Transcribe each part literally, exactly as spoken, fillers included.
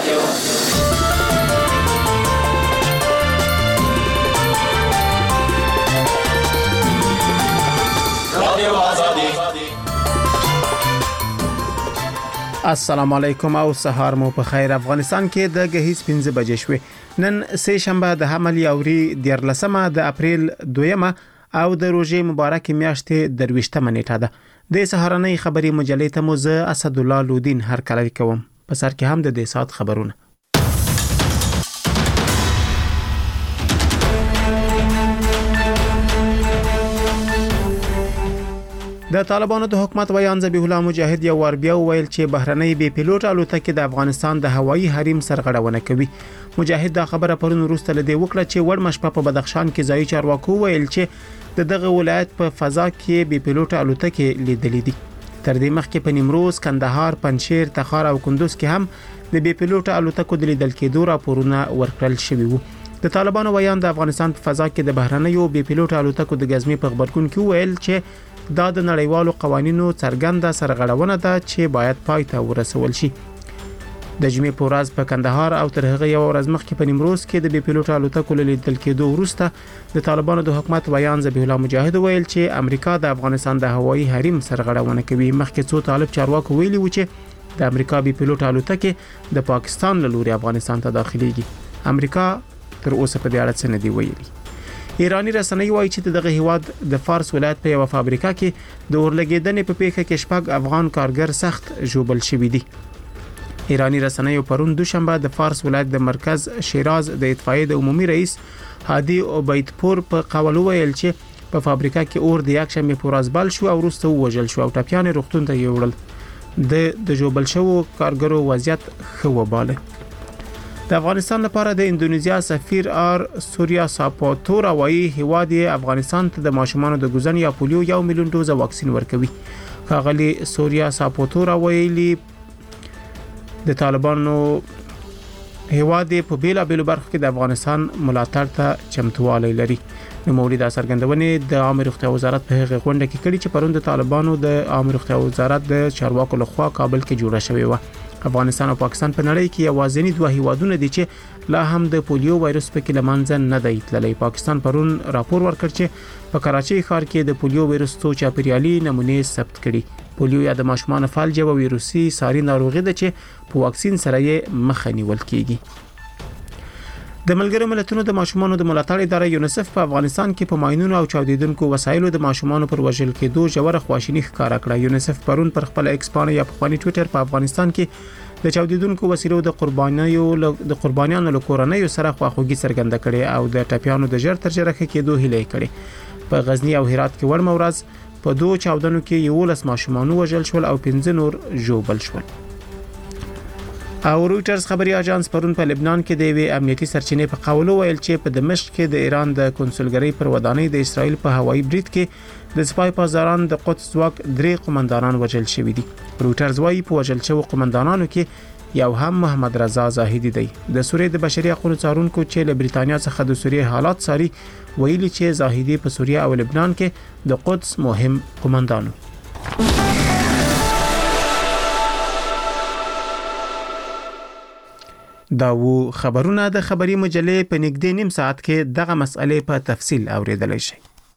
السلام علیکم او سهار مو په خیر. افغانستان کې د غهیز پنځه بجې شوې. نن سه شنبه د حمل یوري دیارلسمه د اپریل دویمه او د روزې مبارک میاشتې درويشتمه نیټه ده. د سهارنۍ خبري مجلې ته مو زه اسد الله لودین هر کله کوم. په سر کې هم د دې سات خبرونه. د طالبانو د حکومت ویان ذبیح الله مجاهد یو ور بیا ویل چې بهرنۍ بي پیلوټ الوتکې د افغانستان د هوایي حریم سرغړونه کوي. مجاهد دا خبره پرون وروسته لدی وکړه چې وړ مشپه په بدخشان کې ځای چارواکو ویل چې د دغه ولایت په فضا کې بي پیلوټ الوتکې لیدلې دي. تر دې مخکې په نیمروز، کندهار، پنجشیر، تخار او کندوز کې هم د بي پیلوټ الوتکو د لیدل کېدو راپورونه ورکړل شوي وو. د طالبانو ویان د افغانستان په فضا کې د بهرنیو بي پیلوټ الوتکو د غزمې په خبرګون کې ویل چې دا د نړیوالو قوانینو څرګنده سرغړونه ده چې باید پای ته ورسول شي. د جمعې په ورځ په کندهار او تر هغه یو ورځ مخکې په نیمروز کې د بي پیلوټ الوتکو لیدل کېدو وروسته د طالبانو د حکومت ویان ذبیح الله مجاهد ویل چې امریکا د افغانستان د هوایي حریم سرغړونه کوي. مخکې څو طالب چارواکو ویلي و چې د امریکا بي پیلوټ الوتکې د پاکستان له لوري افغانستان ته داخليږي. امریکا تر اوسه په دې اړه څه نه دی ویلي. ایرانی رسنۍ وایي چې دغه هیواد د فارس ولایت په یو فابریکه کې د اورلګیدنې په پیښه کې شپږ افغان کارګر سخت ژوبل شوي دي. ایرانی رسنۍ پرون دوشنبه د فارس ولایت د مرکز شیراز د اطفائیې د عمومي رئیس هادي عبیدپور په قول ویل چې په فابریکه کې اور د یک شنبه په ورځ بل شو او وروسته وژل شو او ټپيان روغتون ته یوړل. د د ژوبل شو کارګرو وضعیت ښه وباله. د افغانستان لپاره د اندونیزیا سفیر آر سوریا ساپاتورا وایي هیواد افغانستان ته د ماشومانو د ګوزن یا پولیو یو میلیون ډوزه واکسین ورکوي. ښاغلي سوریا ساپاتورا ویلي د طالبانو هیواد په بیلا بیلو برخو کې د افغانستان ملاتړ ته چمتووالی لري. نو مولید سرګندونې د عامه روغتیا وزارت په هغه غونډه کې کړي چې پرون د طالبانو د عامه روغتیا وزارت د چارواکو لخوا کابل کې جوړه شوې و. افغانستان او پاکستان په نړۍ کې یوازینی دوه هیوادونه دي چې لا هم د پولیو وایرس په کې لمنځه نه دی تللی. پاکستان پرون راپور ورکړ چې په کراچۍ ښار کې د پولیو وایرس څو چاپیریالي نمونې ثبت کړي. پولیو یا د ماشومان فلج او ویروسي ساري ناروغي ده چې په واکسین سره یې مخه نیول کیږي. د ملګرو ملتونو د ماشومانو د ملاتړ اداره یونیسف په افغانستان کې په ماینونو او چاودیدونکو وسایلو د ماشومانو پر وژل کېدو ژوره خواشیني ښکاره کړه. یونیسف پرون پر خپل ایکس پاڼه یا په خپل ټوئیټر په افغانستان کې د چاودیدونکو وسیلو د قربانیو د قربانیانو له کورنۍ سره خواخوږي څرګنده کړي او د ټپيانو د ژر تر ژره کېدو هیله کړي. په غزنی او هرات کې ورم ورځ په دوه چاودنو کې یولس ماشومان وژل شول او پنځه نور ژوبل شول. او رويټرز خبري اژانس پرون په لبنان کې د وی امنیتي سرچینې په قول ویل چې په دمشق کې د ایران د کنسولګری پر ودانۍ د اسرائیل په هوایي برید کې د سپای پاسداران د قدس ځواک درې قومندانان وژل شوي دي. رويټرز وايي په وژل شوو قومندانانو کې یو هم محمد رضا زاهدي دی. د سوریې د بشري حقوقو څارونکو چې له بریتانیا څخه د سوریې حالات څاري ویلي چې زاهدي په سوریه او لبنان کې د قدس مهم قومندانو. دا وو خبرونه د خبري مجلې په نږدې نیم ساعت کې دغه مسئله په تفصیل اوریدلای شئ.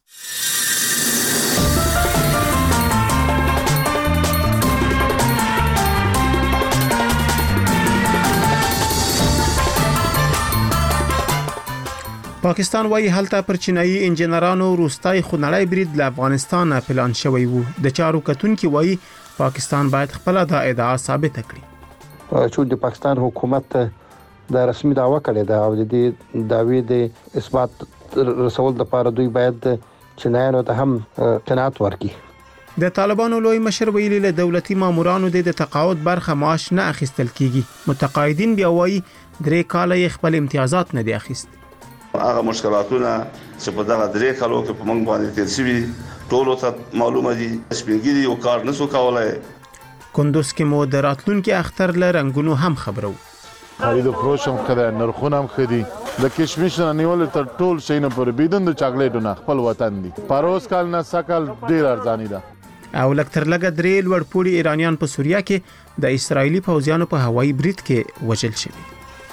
پاکستان وايي هلته پر چینایي انجنیرانو روستای خونړی برید له افغانستان پلان شوی وو. د چارو کتونکو وايي پاکستان باید خپل دا ادعا ثابت کړي. چې د پاکستان حکومت دا رسمي دعوا کړې ده او د دې داوی د اثبات رسول د لپاره دوی باید چینایانو ته هم قناعت ورکړي. د طالبانو لوی مشر ویلي له دولتي مامورانو د تقاعد برخه معاش نه اخیستل کیږي. متقاعدین بیا وايي درې کاله خپل امتیازات نه دي اخیست. هغه مشکلاتونه چې په دغه درې کالو کې په موږ باندې تیر شوي ټول ته معلومه دي. سپینګری او کار نسو کولای. کندوز کې مو د راتلونکو اختر له رنگونو هم خبرو. خرید و فروش هم کړه، نرخونه هم خدي. د کشمش نه نیول تر ټول شي نه پر بيدن د چاکلیټو نه خپل وطن دي. پاروس کال نه سکل ډیر ارزاني ده. او لکتر لګ درې لوړ پوړي ایرانیان په سوریه کې د اسرایلی پوځیانو په هوایي برید کې وژل شوي.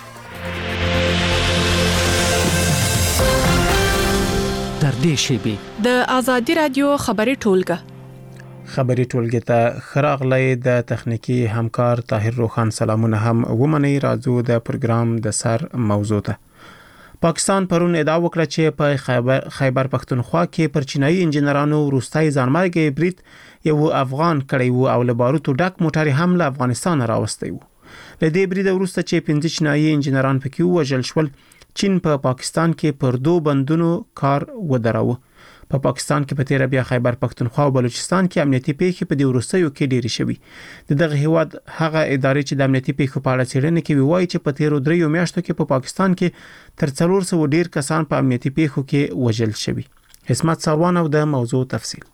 تر دې شیبي د ازادي رادیو خبري ټولګه خبري ټولګه ته خراغلی د تخنیکی همکار طاهر روخان سلامونه هم ومني. راځو د پروګرام د سر موضوع ته. پاکستان پرون ادعا وکړه چې په خیبر خیبر پختونخوا کې پر چینایي انجنیرانو وروستي ځانمرګي برید یو افغان کړی وو او له باروتو ډک موټر هم له افغانستان راوستي وو. له دې برید وروسته چې پنځه چینایي انجنیران پکې وژل شول، چین په پا پاکستان کې پر دوه بندونو کار ودراوه. په پا پاکستان کې په تیر بیا خیبر پختونخوا او بلوچستان کې امنیتي پیښې په دې وروستیو کې ډېری شوي. دغه هیواد هغه ادارې چې د امنیتي پیښو په اړه څېړنې کوي وایي چې په تیر دریو میاشتو کې په پا پاکستان کې تر څلور سوه ډیر کسان په امنیتي پیښو کې وژل شوي. اسمت ساروان او د موضوع تفصیل.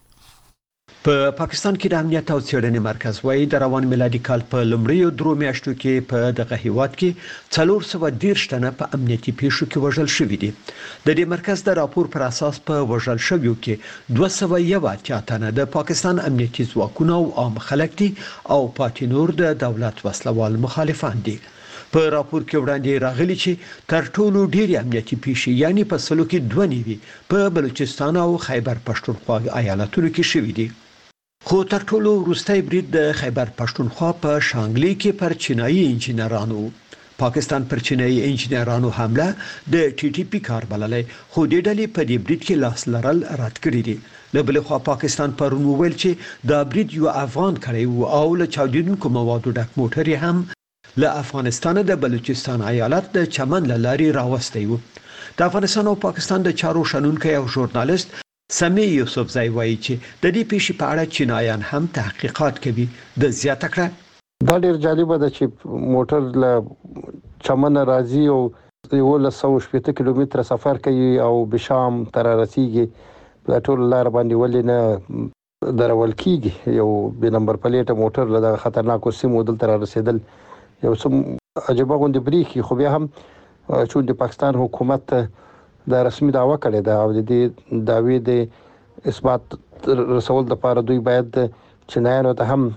په پاکستان کې د امنیت او څېړنې مرکز وايي د روان میلادي کال په لومړیو درو میاشتو کې په دغه هیواد کې څلور سوه دېرش تنه په امنیتي پیښو کې وژل شوي دي. د دې مرکز د راپور پر اساس په وژل شویو کې دوه سوه یو اتیا تنه د پاکستان امنیتي ځواکونه او عام خلک دي او پاتې نور د دولت وسلوال مخالفان دي. په راپور کې وړاندې راغلي چې تر ټولو ډېری امنیتي پیښې یعنی په سلو کې دوه نیوي په بلوچستان او خیبر پښتونخوا ایالتونو کې شوي دي. خو تر ټولو وروستی برید د خیبر پښتونخوا په شانګلې کې پر چینایي انجنیرانو. پاکستان پر چینایي انجنیرانو حمله د ټي ټي پی کار بللې، خو د ډلې په دې برید کې لاس لرل رد کړی دي. له بل خوا پاکستان پرون ویل چې دا برید یو افغان کړی وو او له چاودېدونکو موادو ډک موټر هم له افغانستان د بلوچستان ایالت د چمن لاري راوستي وو. د افغانستان او پاکستان د چارو شنونکو او ژورنالیست سمی یوسفزای وایي چې د دې پیښې په اړه چینایان هم تحقیقات کوي. د زیاته کړه دا ډیر جالب ده چې موټر له چمن راځي او یو له سو شپږ کیلومتره سفر کوي او بشام تر رسیږي په ټول لار باندې ولې نه درول کیږي. یو به نمبر پلیټ موټر له خطرناکو سیمو دل تر رسیدل یو سم عجيبه غوندي بریخي. خو بیا هم چې د پاکستان حکومت دا رسمي دعوا کړې ده او د دې داوی د اثبات رسول د لپاره دوی باید چینایانو ته هم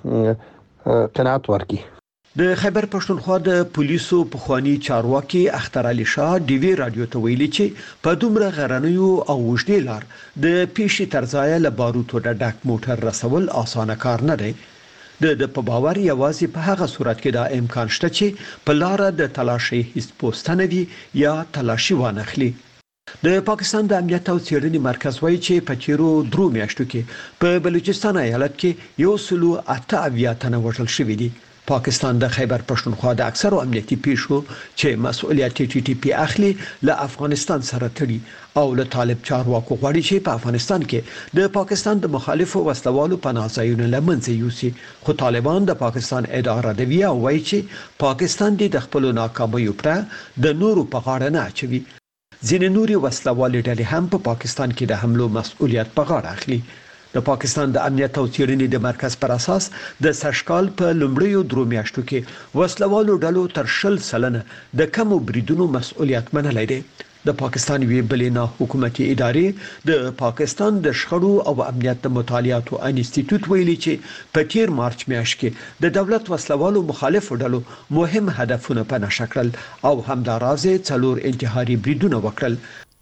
قناعت ورکړي. د خیبر پښتونخوا د پولیسو پخوانی چارواکي اختر علي شاه ډي وی رادیو ته ویلي چې په دومره غرنیو او وژدې لار د پیښې ترځای له باروتو د ډک موټر رسول اسانه کار نه دی. د د په باور یوازې په هغه صورت کې دا امکان شته چې په لار د تلاشي هیڅ پوسټنه وي یا تلاشي وانخلي. د پاکستان د امنیت او څېړنې مرکز وايي چې په تیرو درو میاشتو کې په بلوچستان ایالت کې یو سلو اته اویا تنه وژل شوي دي. پاکستان د خیبر پښتونخوا د اکثرو امنیتي پیښو چې مسؤلیت ټي ټي پی اخلي له افغانستان سره تړي او له طالب چارواکو غواړي چې په افغانستان کې د پاکستان د مخالفو وسلوالو پناه ځایونه له منځه یوسي. خو طالبان د پاکستان اداره د ویا وایي چې پاکستان د خپل ناکامیو پر د نورو په غاړه نه اچوي. ځینې نوري وسلوالې ډلې هم په پاکستان کې د حملو مسؤلیت په غاړه اخلي. د پاکستان د امنیت او څېړنې د مرکز پر اساس د سشکال په لومړیو درو میاشتو کې وسلوالو ډلو تر شل سلنه د کمو بریدونو مسؤلیت منلی دی. د پاکستان وی بلینا حکومتي ادارې د پاکستان د شخړو او امنیت د مطالعاتو انسټیټیوټ ویلي چې په تیر مارچ میاشت کې د دولت وسلوالو مخالفو ډلو مهم هدفونه په نښه کړل او همدارازه څلور انتحاري بریدونه وکړل.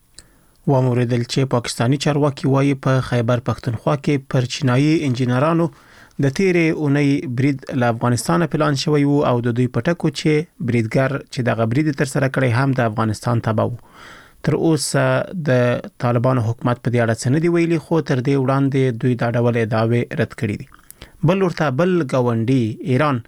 واموریدل چې پاکستانی چارواکي وایي په خیبر پختونخوا کې پر چینایي انجنیرانو د تیرې اونۍ برید له افغانستان پلان شوی وو او د دوی پټکو چې بریدګر چې د غبرید تر سره کړی هم د افغانستان تبعو. تر اوسه د طالبانو حکومت په دې اړه څه نه دی ویلي، خو تر دې وړاندې دوی دا ډول ادعاوې رد کړې دي. بل ورته بل گاونډي ایران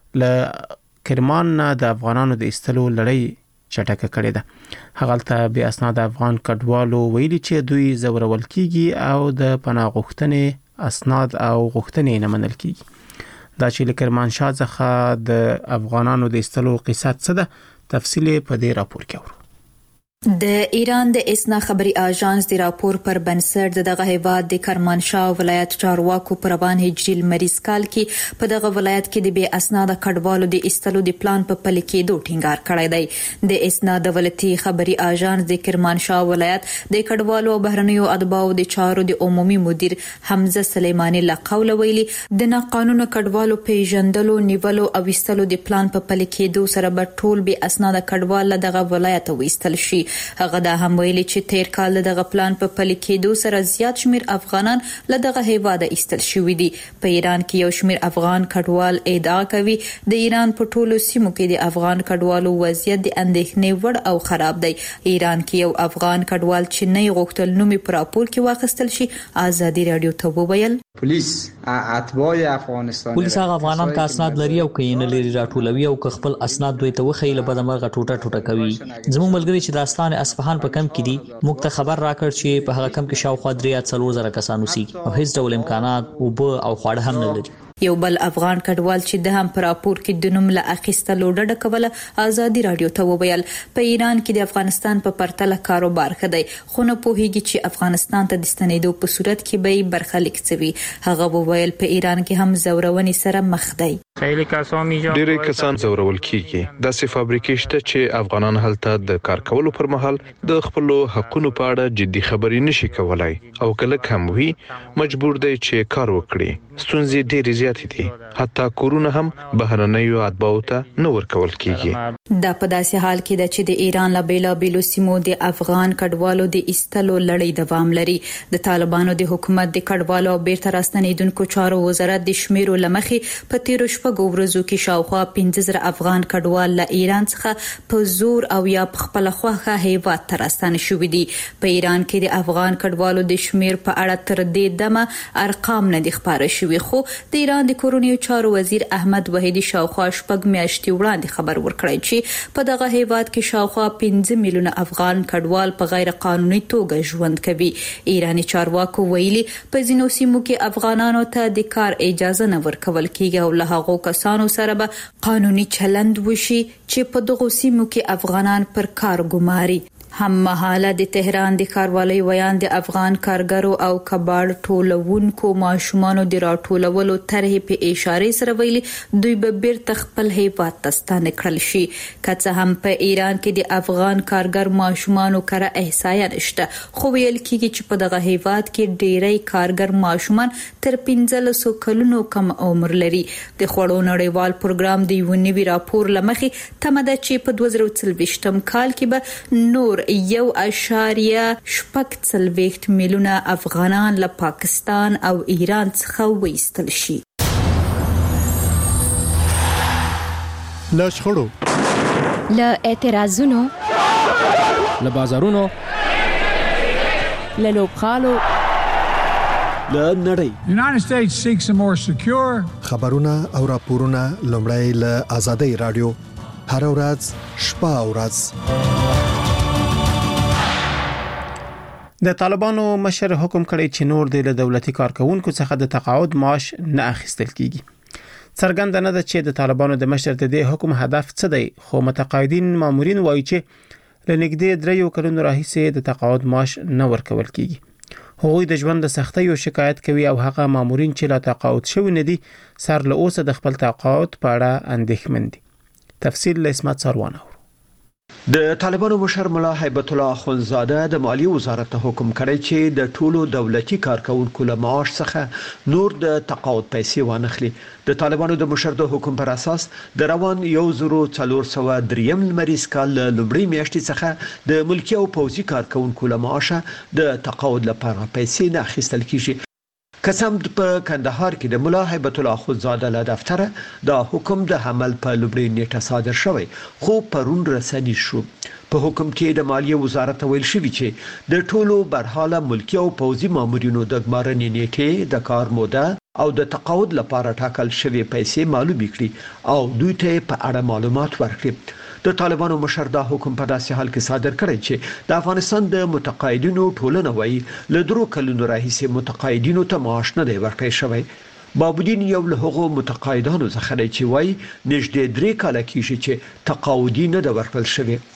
له کرمان نه د افغانانو د استلو لړۍ چټکه کړې ده. هغلته به اسناد افغان کډوالو ویلي چې دوی زورول کیږي او د پناه غوښتنې اسناد او غوښتنې نه منل کیږي. دا چې له کرمانشاه څخه د افغانانو د استلو قصه څه ده، تفصیل په دې راپور کې اورو. د ایران د اسنا خبري اژانس د راپور پر بنسټ دغه هیواد د کرمانشاه ولایت چارواکو پر روان هجري مریض کال کې په دغه ولایت کې د بې اسناد کډوالو د استلو د پلان په پلي کېدو ټینګار کړی دی. د اسنا دولتي خبري اژانس د کرمانشاه ولایت د کډوالو او بهرنیو اتباعو د چارو د عمومي مدیر حمزه سلیمانی لقول ویلي د ناقانونه کډوالو پیژندلو نیولو او استلو د پلان په پلي کېدو سره به ټول بې اسناد کډوال دغه ولایت وستل شي. هغه دا هم ویلي چې تیر کال دغه پلان په پلي کېدو سره زیات شمیر افغانان له دغه هیواده ایستل شوي دي. په ایران کې یو شمیر افغان کډوال ادعا کوي د ایران په ټولو سیمو کې د افغان کډوالو وضعیت د اندېښنې وړ او خراب دی. ایران کې یو افغان کډوال چې نه غوښتل نومي پر راپور کې واخیستل شي ازادي رادیو ته وویل پولیس اتباع افغانستان پولیس هغه افغانان کا اسناد لري او کین لري راټولوي او خپل اسناد دوی ته وخی له بدمرغه ټوټه ټوټه کوي. زموږ ملګری چې داستان اصفهان په کم کې دي موږ ته خبر راکړ چې په هغه کم کې شاوخوا درې یا څلور زره کسان اوسي او هیڅ ډول امکانات او به او خواړه هم نه لري. یو بل افغان کډوال چې د هم پر راپور کې د نوم له اخیستلو ډډه کوله ازادي رادیو ته وویل په ایران کې د افغانستان په پرتله کاروبار ښه دی خو نه پوهیږي چې افغانستان ته د ستنېدو په صورت کې به برخلیک څوي. هغه وویل په ایران کې هم زورونې سره مخ دی. ډېری کسان زورول کیږي. داسې فابریکې شته چې افغانان هلته د کار کولو پر مهال د خپل حقوقو په اړه جدي خبرې نشي کولای او کله کم وي مجبور دی چې کار وکړي. ستونزې ډېرې زیاتې دي. حتی کورونه هم بهرنیو اتباعو ته نه ورکول کیږي. دا په داسې حال کې ده چې د ایران له بیلابیلو سیمو د افغان کډوالو د ایستلو لړۍ دوام لري. د طالبانو د حکومت د کډوالو او بیرته راستنېدونکو چارو وزارت د شمیرو لمخې په تیرو شپږو ورځو کې شاوخوا پنځه زره افغان کډوال له ایران څخه په زور او یا په خپل خوخه هیواد ته راستنه شوي دي. په ایران کې د افغان کډوالو د شمیر په اړه تر دې دمه ارقام نه دي خبره شوي خو د ایران د کورونیو چارو وزیر احمد وحیدی شاوخوا شپږ میاشتې وړاندې خبر ورکړی چې په دغه هیواد کې شاوخوا پنځه میلیونه افغان کډوال په غیر قانوني توګه ژوند کوي. ایرانی چارواکو ویلي په ځینو سیمو کې افغانانو ته د کار اجازه نه ورکول کیږي او له هغو کسانو سره به قانوني چلند وشي چې په دغو سیمو کې افغانان پر کار ګماري. هم مهاله د تهران د کاروالۍ ویان د افغان کارګرو او کباړ ټولونکو ماشومانو د راټولولو طرحې په اشاره سره ویلي دوی به بیرته خپل هیواد ته ستانه کړل شي. که څه هم په ایران کې د افغان کارګر ماشومانو کره احصایه نشته خو ویل کیږي چې په دغه هیواد کې ډیری کارګر ماشومان تر پنځلس کلونو کم عمر لري. د خوړو نړیوال پروګرام د یو نوي راپور لمخې تمه ده چې په دوه زره څلوېښتم کال کې به نور یو اشاریه شپږ څلوېښت میلیونه افغانان له پاکستان او ایران څخه وایستل شي. له شخړو له اعتراضونو له بازارونو له لوبخالو له نړۍ United States seeks a more secure خبرونه او راپورونه لومړی له آزادۍ رادیو هر ورځ شپه او ورځ. د طالبانو مشر حکم کړی چې نور د دولتي کارکونکو څخه د تقاعد معاش نه اخیستل کیږي. څرګنده نه ده چې د طالبانو د مشر د دې حکم هدف څه دی خو متقاعدین مامورین وایي چې لنګدې دریو کلونو راهیسې د تقاعد معاش نه ورکول کیږي. هغوی د ژوند د سختیو شکایت کوي او هغه مامورین چې لا تقاعد شوی نه دي سر له اوسه د خپل تقاعد په اړه اندېښمن دي. تفصیل له اسمت سروانه. د طالبانو مشر ملا هیبت الله اخونزاده د مالیې وزارت ته حکم کړی چې د ټولو دولتي کارکونکو له معاش څخه نور د تقاعد پیسې وانخلي. د طالبانو د مشر د حکم پر اساس د روان یو زرو څلور سوه دریم لمریز کال لومړۍ میاشتې څخه د ملکي او پوځي کارکونکو له معاشه د تقاعد لپاره پیسې نه اخیستل کیږي. قسم په کندهار کې د ملا هیبت الله اخونزاده له دفتره دا حکم د عمل په لومړۍ نیټه صادر شوی خو پرون رسنی شو. په حکم کې د مالیې وزارت ویل شوی چې د ټولو برحاله ملکي او پوځي مامورینو د ګمارنې نیټه د کار موده او د تقاعد لپاره ټاکل شوی پیسې معلوم کړي او دوی ته په اړه معلومات ورکړي. د طالبانو مشر دا حکم په داسې حال کې صادر کړی چې د افغانستان د متقاعدینو ټولنه وایي له درو کلونو راهیسې متقاعدینو ته معاش نه دی ورکړی شوی. بابودین یو له هغو متقاعدانو څخه دی چې وایي نږدې درې کاله کېږي چې تقاعدي نه دی ورکړل شوی.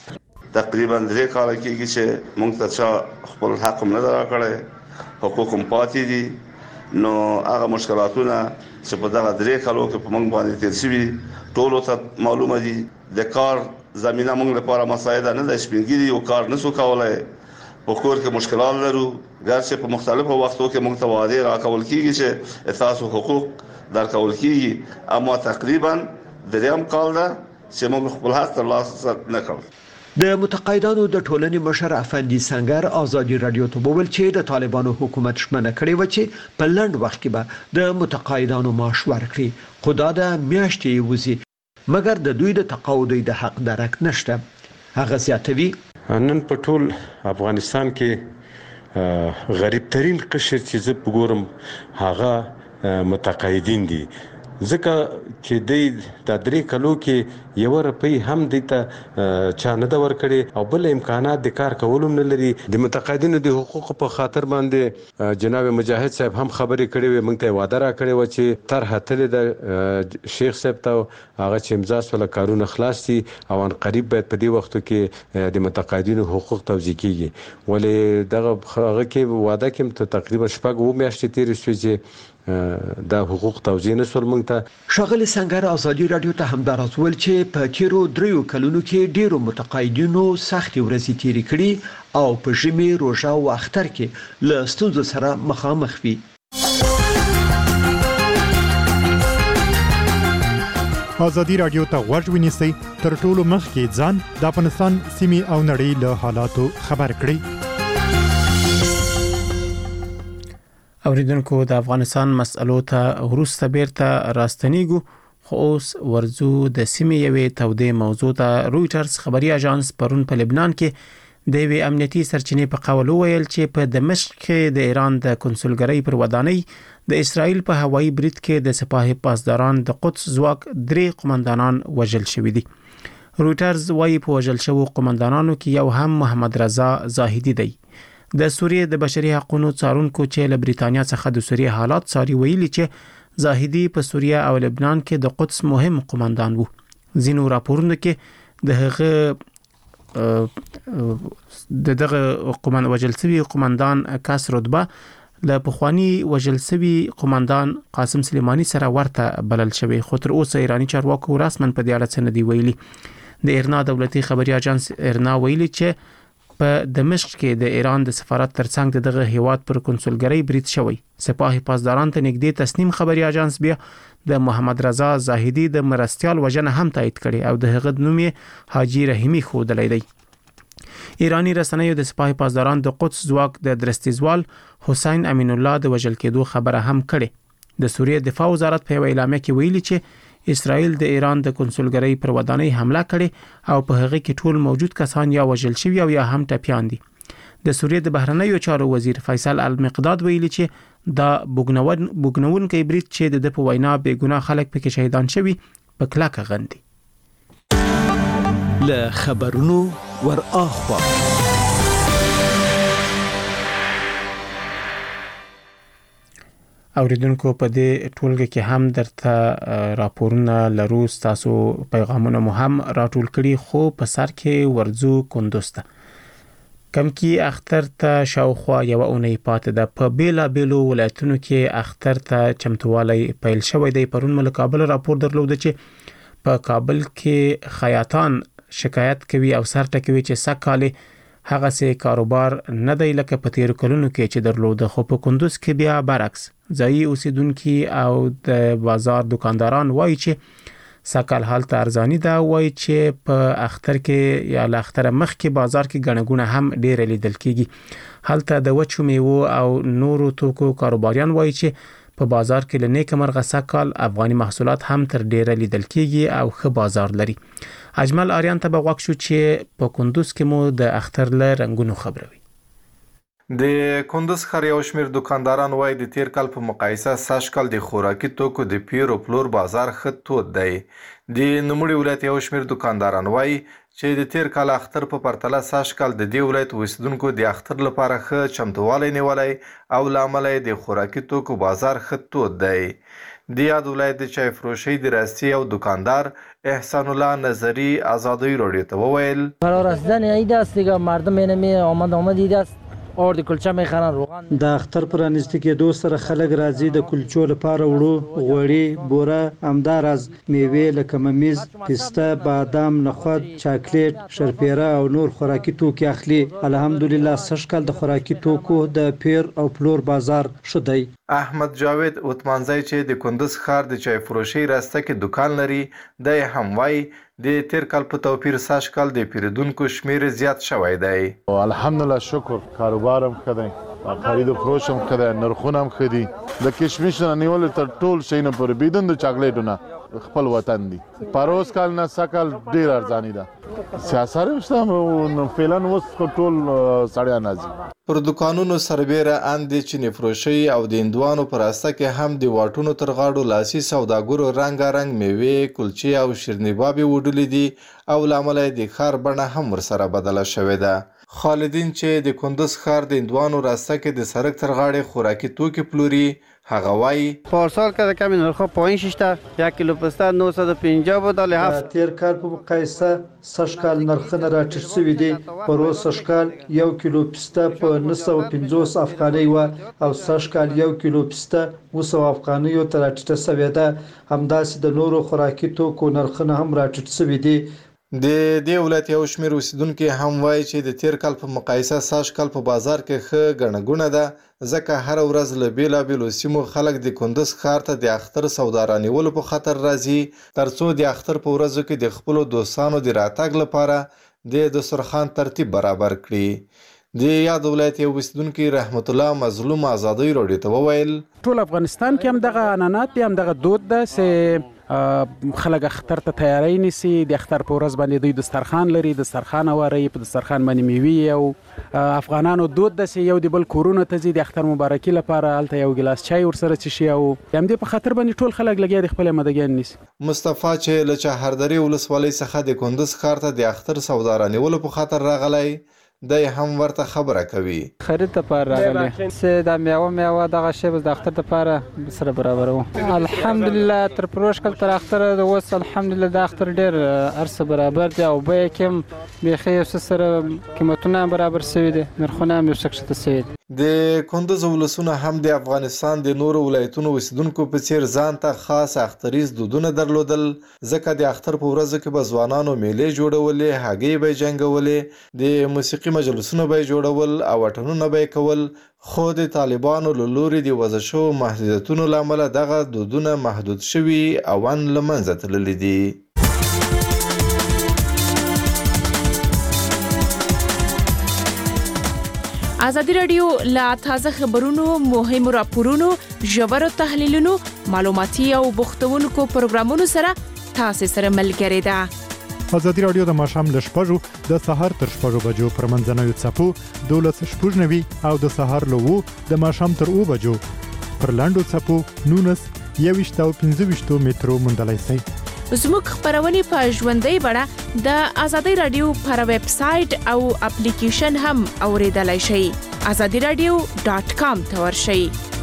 تقریبا درې کال کېږي چې موږ ته چا خپل حق هم نه راکړی، حقوق هم پاتې دي. نو هغه مشکلاتونه چې په دغه درې کالو کې په موږ باندې تیر شوي ټولو ته معلومه دي. د کار زمينه موږ لپاره مساعده نه ده، سپینګری یو کار نسو کولای، په کور کې مشکلات لرو، ګرځي په مختلفو وختو کې موږ ته وعده راکول کیږي چې تاسو حقوق درکول کیږي، اما تقریبا دریم کال ده چې موږ خپل حق ترلاسه نه کړو. د متقاعدانو د ټولنې مشر افندي سنگر آزادي رادیو ته وویل چې د طالبانو حکومت شمنه کړې و چې په لنډ وخت کې به د متقاعدانو معاش ورکړي، خو دا د میاشتې وزي مګر د دوی د تقاعد د حق درک نشته. هغه زیاتوي نن په ټول افغانستان کې غریب ترين قشر چې زه وګورم هغه متقاعدین دي، ځکه چې د درې کلو کې یو روپۍ هم د ته چا نه دا ورکړي او بل امکانات د کار کولو نه لري. د متقاعدینو د حقوقو په خاطر باندې جناب مجاهد صاحب هم خبرې کړې وي، موږ ته وعده را کړې و چې تر هتلې د شیخ صاحب ته هغه چې امضا سول کارونه خلاص دي او ان قریب باید په دې وختو کې د متقاعدینو حقوق توزیع کیږي. ولې دغه هغه کې وعده کې تقریبا شپږ و میاشتې تیرې شوې چې دا حقوق توزیع نه سول. موږ ته شغل سنگر آزادي رادیو ته هم دراځول چې په تیرو دریو کلونو کې ډیرو متقاعدینو سختي ورځې تیرې کړي او په ژمي روژه او اختر کې له ستونزو سره مخامخ وي. آزادي رادیو ته غوږ ونیسئ، تر ټولو مخکې ځان د افغانستان سیمې او نړۍ له حالاتو خبر کړئ. اوریدونکو د افغانستان مسألو ته ورسته بیرته راستنیږو، خو اوس ورزو د سیمې یوې تودې موضوع ته. رویټرز خبري اژانس پرون په لبنان کې د یوې امنیتي سرچینې په قول ویل چې په دمشق کې د ایران د کنسولګرۍ پر ودانۍ د اسرائیل په هوایي برید کې د سپاه پاسداران د قدس ځواک درې قومندانان وژل شوي دي. رویټرز وايي په وژل شوو قومندانانو کې یو هم محمد رضا زاهدي دی. د سوریې د بشري حقوقو څارونکو چې له بریتانیا څخه د سوریې حالات څاري ویلي چې زاهدي په سوریه او لبنان کې د قدس مهم قومندان وو. ځینو راپورونو کې د هغه د دغه قومندان وژل شوی قومندان کاس رتبه له پخوانی وژل شوی قومندان قاسم سلیمانی سره ورته بلل شوی، خو تر اوسه ایرانی چارواکو رسمن په دې اړه څه نه دی ویلي. د ایرنا دولتي خبري اژانس ایرنا ویلي چې په دمشق کې د ایران د سفارت ترڅنګ دغه هیواد پر کنسولګرۍ برید شوی. سپاه پاسداران ته نږدې تسنیم خبري اژانس بیا د محمد رضا زاهدي د مرستيال وژنه هم تایید کړي او د هغه نوم یې حاجی رحیمی خودلی دی. ایرانی رسنیو د سپاه پاسداران د قدس ځواک د درستیزوال حسین امین الله د وژل کېدو خبره هم کړي. د سوریې دفاع وزارت په اعلامیه کې ویلي چې اسرائیل د ایران د کنسولګرۍ پر ودانۍ حمله کړې او په هغه کې ټول موجود کسان یا وژل شوي او یا هم ټپیان دي. د سوریې د بهرنیو چارو وزیر فیصل المقداد ویلي چې دا بوګنون بوګنونکي برید چې د په وینا بې ګناه خلک پکې شهیدان شوي په کلکه غندي. له خبرونو ور اخوا اوریدونکو په دې ټولګه کې هم درته راپورونه لرو، تاسو پیغامونه مو هم راټول کړي، خو په سر کې ورزو کندوز ته کم کې اختر ته شاوخوا یو اونۍ پاتې ده. په بیلا بیلو ولایتونو کې اختر ته چمتووالی پیل شوی دی. پرون مل کابل راپور درلود چې په کابل کې خیاطان شکایت کوي او سر ټکوي چې سکهاله هغه سه کاروبار نه دی لکه په تیر کلونو کې چې درلود، خو په کندوز کې بیا برعکس. ځایي اوسیدونکو او د بازار دکانداران وایي چې سکهال حالت ارزانی ده، وایي چې په اختر کې یا ل اختر مخ کې بازار کې غنګونه هم ډیر لیدل کیږي. حالت د وچو میوه او نورو توکو کاروباریان وایي چې په بازار کې لنیک مرغه سکهال افغاني محصولات هم تر ډیره لیدل کیږي او ښه بازار لري. اجمل آریان ته بغوښ شو چې په کندوز کې مو د اختر له رنگونو خبروي. د کندوز ښار یو شمېر دکانداران وایي د تیر کال په مقایسه سږ کال د خوراکي توکو د پیر او پلور بازار ښه تود دی. د نوموړي ولایت یو شمېر دکانداران وایي چې د تیر کال اختر په پرتله سږ کال د دې ولایت اوسیدونکو د اختر لپاره ښه چمتووالی نیولی او له امله د خوراکي توکو بازار ښه تود دی. د یاد ولایت د چای فروشۍ د راستی او دکاندار احسان الله نظری آزادی رادیو ته وویل فرارسیدن عید است دیگه مردم اینمی آمد آمد عید است اور د کلچه میخرن روغن د اختر پرانیستی کې دوه سره خلک راځي د کلچو لپاره وړو غوړي بوره همدارز میوې لکه ممیز پسته بادام نخود چاکلیټ شرپیره او نور خوراکي توکي اخلي الحمدلله سږکال د خوراکي توکو د پیر او پلور بازار شدی احمد جاوید اوتمانځي چې د کندز ښار د چای فروشۍ راسته کې دکان لري د هم وای د تیر کال په توپیر سږ کال د پیرودونکو شمیر زیات شوی دی الحمدلله شکر کاروبارم ښه دی خرید و فروش هم ښه دی نرخونه هم ښه دي د کشمش نه نیولې تر ټول شی نه پورې بېدون د چاکلیټو نه خپل وطن دی پروس کال نه سږ ډېر ارزاني ده سیاست شته فعلا اوس ټول سړیان راځي پر دکانونو سربیره اندې چې نفروشي او د هندوانو پر راسته کې هم د واټونو تر غاړو لاسي سوداګرو رنګارنګ میوې کلچې او شیرنیبابي وډلې دي او لامل د ښار بڼه هم ورسره بدله شوې ده خالدین چې د کندز ښار د هندوانو راسته کې د سړک تر غاړې خوراکي توکي پلوري هغه وایي پارسال که کمی نرخ پایین شیشته یک کیلو پسته نهصد و پنجاه بود ولی هفت تیر کال په مقایسه سږ کال نرخونه راټیټ شوي دي پروس سږ کال یو کیلو پسته په نه سوه پنځوس افغانۍ وه او سږ کال یو کیلو پسته اوه سوه افغانیو ته راټیټه شوې ده همداسې د نورو خوراکي توکو نرخونه هم راټیټ شوي دي د دې ولایت یو شمېر اوسیدونکي هم وایي چې د تیر کال په مقایسه سږ کال په بازار کې ښه ګڼه ګوڼه ده ځکه هره ورځ له بېلابېلو سیمو خلک د کندز ښار ته د اختر سودا رانیولو په خاطر راځي ترڅو د اختر په ورځو کې د خپلو دوستانو د راتګ لپاره د دسترخوان ترتیب برابر کړي د یاد ولایت یو اوسیدونکي رحمت الله مظلوم آزادی رادیو ته وویل ټول افغانستان کې هم دغه عنعنات دي هم دغه دود ده چې خلک اختر ته تیاری نیسي د اختر په ورځ باندې دوی دسترخوان لري دسترخوان واري په دسترخوان باندې میوې او افغانانو دود ده چې یو د بل کورونو ته ځي د اختر مبارکي لپاره هلته یو ګیلاس چای ورسره څښي او همدې په خاطر باندې ټول خلک لګیا دي خپل مدګیان نیسي مصطفی چې له چهاردرې ولسوالۍ څخه د کندز ښار ته د اختر سودا رانیولو په خاطر راغلی دی هم ورته خبره کوي خرید لپاره راغلی سه د میوه میوه دغه شی د اختر لپاره سره برابر وو الحمدلله تر پروش کل تر اختر د وس الحمدلله د اختر ډیر ارسه برابر دی او به کوم بخي سره قیمتونه برابر شوی دي نرخونه هم شکشته شوی دي د کندز ولسونه هم د افغانستان د نورو ولایتونو اوسیدونکو په څیر ځان ته خاص اختریز دودونه درلودل ځکه د اختر په ورځو کې به ځوانانو میلې جوړولې هګۍ به جنګولې د موسیقي مجلسونه به جوړول او اټنونه به کول خو د طالبانو له لوري د وضع شوو محدودیتونو له امله دغه دودونه محدود شوي او ان له منځه تللي دي ازادي رادیو لا تازه خبرونو مهمو راپورونو ژورو تحلیلونو معلوماتي او بوختونکو پروګرامونو سره تاسو سره ملګری ده ازادي رادیو د ماښام له شپږو د سهار تر شپږو بجو پر منځنوي څپو دولس شپږ نوي او د سهار له اوو د ماښام تر اوو بجو پر لاندو څپو نونس یوویشت او پنځه ویشت مترو موندلی شئ زموږ خبرونه په ژوندۍ بڼه د ازادي رادیو پر ویب سټ او اپلیکیشن هم اوریدلای شئ azadi radio dot com ته ورشئ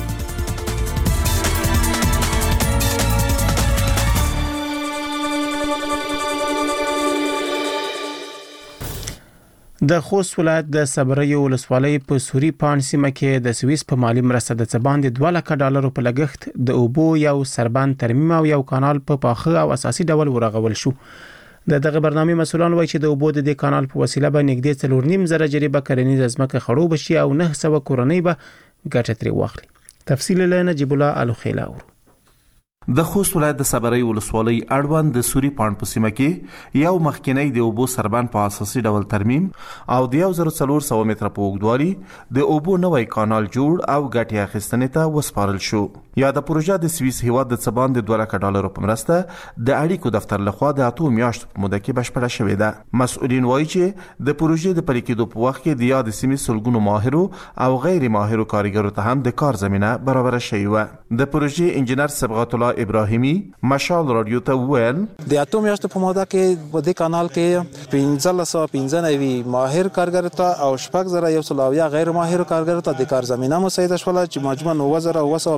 د خوست ولایت د صبریو ولسوالۍ په سوري پان سیمه کې د سویس په مالی مرسته د څباندې دوه لکه ډالرو په لګښت د اوبو یو سربند ترمیم او یو کانال په پاخه او اساسي ډول ورغول شو د دغه برنامه مسولان وایي چې د اوبو د دې کانال په وسیله به نږدې څلور نیم زره جریبه کرنیزه ځمکه خړوب شي او نه سوه کورنۍ به ګټه ترې واخلي تفصیل له نجیب الله الوخیلا ورو د خوست ولایت د صبرۍ ولسوالۍ اړوند د سوري پاڼ په سیمه کې یو مخکینی د اوبو سربند په اساسي ډول ترمیم او د یو زر څلور سوه متره په اوږدوالي د اوبو نوی کانال جوړ او ګټې اخیستنې ته وسپارل شو یا د پروژه د سویس هیواد د څباندې دوه لکه ډالرو په مرسته د اړیکو دفتر لخوا د اتو میاشتو په موده کې بشپړه شوې ده مسؤلین وایي چې د پروژې د پلي کېدو په وخت کې د یاد سیمې سلګونو ماهرو او غیر ماهرو کارګرو ته هم د کار زمینه برابره شوې وه د پروژې انجینر صبغت الله ابراهیمي مشال رادیو ته وویل د اتو میاشتو په موده کې په دې کانال کې پنځه سوه پنځه نوي ماهر کارګر ته او شپږ زره یو سل اویا غیر ماهر کارګر ته د کار زمینه مساعده شوله چې مجموعاً اووه زره اووه سوه پنځه شپېته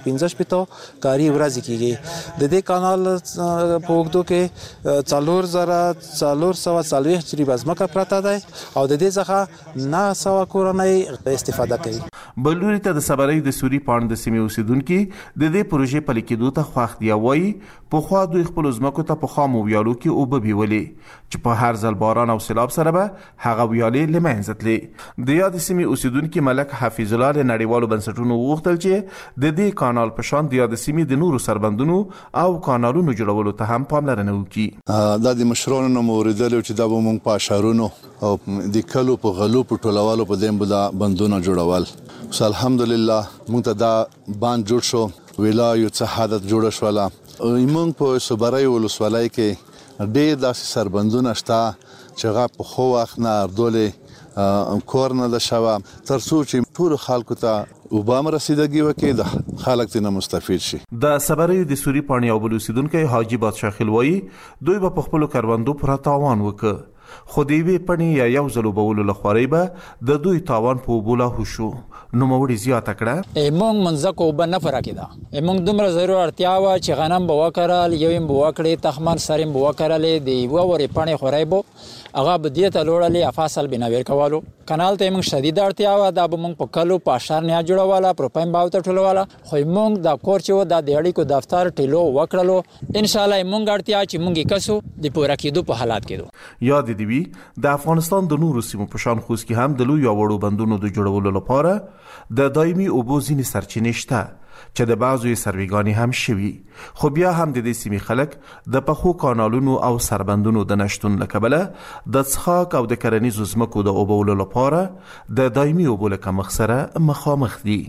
ته کاری ورځ کیږي د دې کانال په وګدو کې څلور زره څلور سوه څلوېښت جریبه ځمکه پرته ده او د دې څخه نه سوه کورنۍ استفاده کوي. بلوري ته د صبرۍ د سوري پاڼ د سیمې اوسیدونکو د دې پروژې پلي کېدو ته خوښ دي. وایي په خوا دوی خپل ځمکو ته په خامو ویالو کې اوبه بیولې چې په هر ځل باران او سیلاب سره به هغه ویالې له منځه تلې. د یاد سیمې اوسیدونکو ملک حفیظ الله له نړیوالو بنسټونو وغوښتل چې د دې کانال په شان د یاد سیمې د نورو سربندونو او کانالونو جوړولو ته هم پاملرنه وکړي. دا د مشرانو نه موریدل چې دا به موږ په اشارونو او د کلو په غلو په ټولولو په دیم به دا بندونه جوړول. اوس الحمدلله موږ ته دا باند جوړ شو، ویلا یو څه حادث جوړ شوله. موږ په صبرۍ ولسوالۍ کې ډېر داسې سربندونه شته چې هغه په خو وخت نه اردولې کور نه ده شوه تر څو چې ټولو خلکو ته اوبه رسیدګي وکړي، د خلک ترې مستفید شي. د صبرۍ د سوري پاڼې او بل اوسیدونکی حاجي بادشاه خیل وایي دوی به په خپلو کروندو پوره تاوان وکړ، خو د یوې پڼې یا یو ځل اوبولو له خوارۍ به د دوی تاوان په اوبو لاهو شو. نوموړي زیاته کړه موږ منځکو اوبه نه پوره کېده، موږ دومره ضرور اړتیا وه چې غنم به وکرل، یو یې به وکړې، تخمن سر یې به وکرلې، د یوه ورې پڼې خوری به هغه به دې ته لوړلې، افاصل به نویر کولو. کنال ته موږ شدید اړتیا وه، دا به موږ په کلو په اشار نیا جوړوله، پروپایم به ورته ټولوله، خو موږ دا کور چې و دا د اړیکو دفتر ټیلو وکړلو. انشاءالله موږ اړتیا چې موږ یې کسو د پوره کېدو په حالات کې دو. یاد دې وي د افغانستان د نورو سیمو په شان خوست کې هم د لویو او وړو بندونو د جوړولو لپاره د دایمي اوبو ځینې سرچینې شته چې د بعضو یې سرویګانې هم شوي، خو بیا هم د دې سیمې خلک د پخو کانالونو او سربندونو د نشتون له کبله د څښاک او د کرنیزو ځمکو د اوبولو لپاره د دایمي اوبو له کمښت سره مخامخ دي.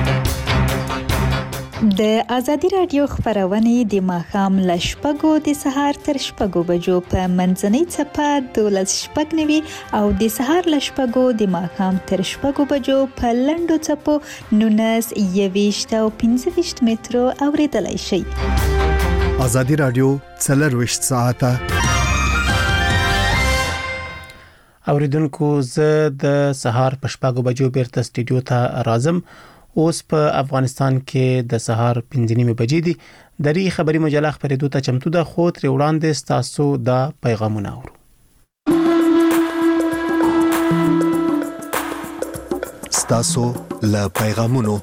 د ازادي رادیو خبرونه د ماښام له شپږو د سهار تر شپږو بجو په منځنۍ څپه دولس شپږ نوي او د سهار له شپږو د ماښام تر شپږو بجو په لنډو څپو نولس یویشت او پنځه ویشت مترو اوریدلای شئ. ازادي رادیو څلرویشت ساعته اوریدونکو زه د سهار په شپږو بجو بیرته سټډیو ته راځم. اوس په افغانستان کې د سهار پنځه نیمې بجې دي. د ری خبري مجله خبرېدو ته چمتو ده، خو تر وړاندې ستاسو د پیغامونه اورو. ستاسو له پیغامونو.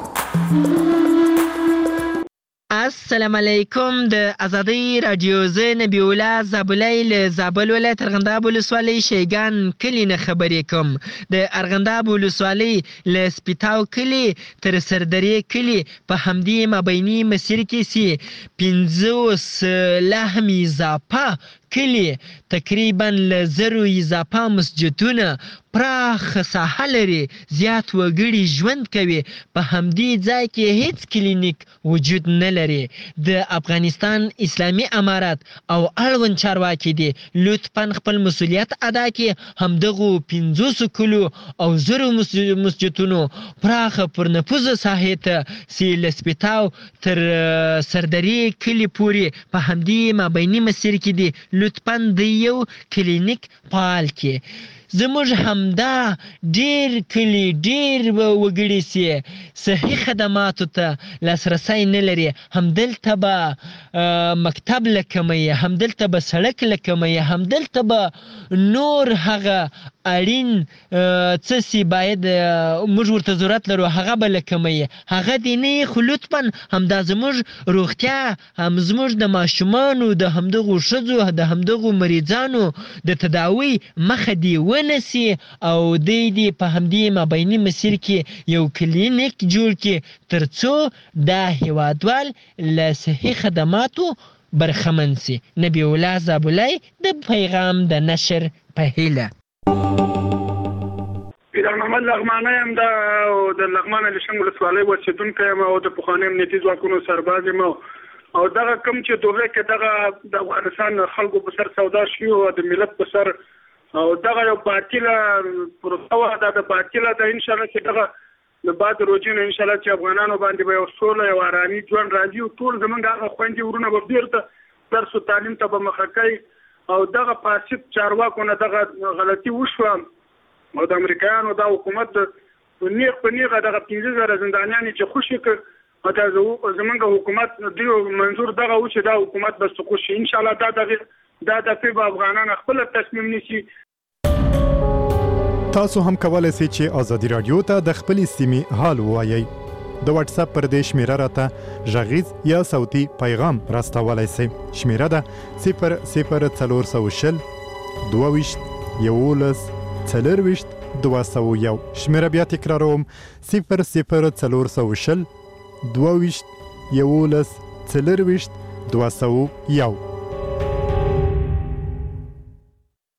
السلام علیکم. د ازادي رادیو زه نبی الله زابلای له زابل ولایت ارغنداب ولسوالۍ شیګان کلی نه خبرې کوم. د ارغنداب ولسوالۍ له سپیتاو کلی تر سردرې کلی په همدې مابیني مسیر کې سي پنځوس لهم اضافه کلی تقریبا له زرو اضافه مسجدونه پراخ ساحه لري، زیات وګړي ژوند کوي. په همدې ځای کې هیڅ کلینیک وجود نه لري. د افغانستان اسلامي امارات او اړوند چارواکي دي لطفا خپل مسؤلیت ادا کړي، همدغو پنځوسو کلو او زرو مسجدونو پراخ پرنفوذه ساحې ته سي له سپیتاو تر سردرې کلي پورې په همدې مابیني مسیر کې دي لطفا د یو کلینیک فعال کړي. زموږ همدا ډیر کلی ډیر وګړي سي صحي خدماتو ته لاسرسی نه لري. همدلته به مکتب لکمي، همدلته به سړک لکمي، همدلته به نور هغه اړین څه سي باید موږ ورته ضرورت لرو هغه به لکمي، هغه دی نه. خو لطفا همدا زموږ روغتیا، هم زموږ د ماشومانو د همدغو ښځو د همدغو مریضانو د تداوی مخه دی ونسي او دی دی په همدې مابیني مسیر کې یو کلینیک جوړ کړي تر څو دا هیوادوال له صحي خدماتو برخمن سي. نبی الله زابلای د پیغام د نشر په هیله. پیران محمد لغمانه یم د لغمان لشنګ ولسوالۍ اوسېدونکی یم او د پخواني امنیتي ځواکونو سرباز یم او دغه کوم چې دوره کې دغه د افغانستان خلکو په سر سودا شوي او د ملت په سر او دغه یو باطله پروسه وه، دا د باطله ده. انشاءالله چې دغه د بعد روجې نه انشاءالله چې افغانانو باندې به یو سوله یو ارامي ژوند راځي او ټول زمونږ هغه خویندې ورونه به بېرته درس و تعلیم ته به مخه کوي او دغه فاسد چارواکو نه دغه غلطي وشوه او د امریکایانو دا حکومت په نیغ په نیغه دغه پنځه زره زندانیانې چې خوشي کړ دا زمونږ حکومت دی منظور دغه و چې دا حکومت به سقوط شي ان شاء الله دا دغه دا د فیب افغانان خپل تصمیم نیسي. تاسو هم کولای شئ چې ازادي رادیو ته د خپل سیمې حال ووایئ. د واتس اپ پر دې شمیره راته غږیز یا صوتي پیغام راستولای شئ. شمیره ده صفر صفر څلور سوه شل دوه ویشت یولس څلرویشت دوه سوه یو. شمیره بیا تکراروم صفر صفر څلور سوه شل دوه ویشت یولس څلرویشت دوه سوه یو.